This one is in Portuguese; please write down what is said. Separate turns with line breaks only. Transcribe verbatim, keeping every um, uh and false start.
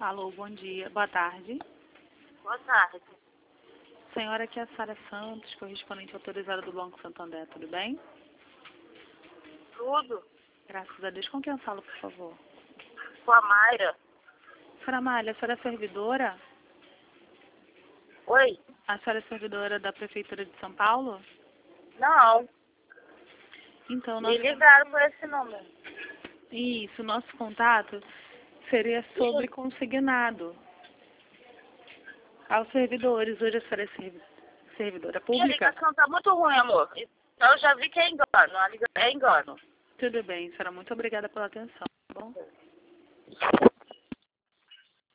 Alô, bom dia. Boa tarde.
Boa tarde.
Senhora, aqui é a Sara Santos, correspondente autorizada do Banco Santander, tudo bem?
Tudo?
Graças a Deus. Com quem eu falo, por favor?
Com a Mayra.
Senhora Amália, a senhora é servidora?
Oi?
A senhora é servidora da Prefeitura de São Paulo?
Não.
Então,
Me
nosso...
ligaram por esse número.
Isso, nosso contato seria sobre consignado aos servidores. Hoje a senhora é servi- servidora
Minha
pública?
ligação tá muito ruim, amor. Então eu já vi que é engano. A liga- É engano.
Tudo bem, senhora. Muito obrigada pela atenção, tá bom?